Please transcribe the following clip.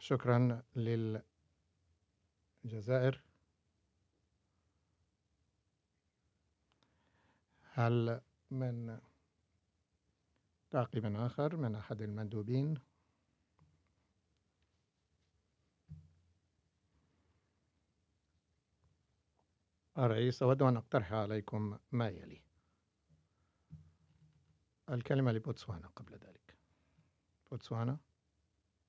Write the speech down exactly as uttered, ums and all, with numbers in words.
شكرا للجزائر. هل من تعقيب آخر من أحد المندوبين؟ الرئيس، أود أن أقترح عليكم ما يلي. الكلمة لبوتسوانا قبل ذلك. بوتسوانا.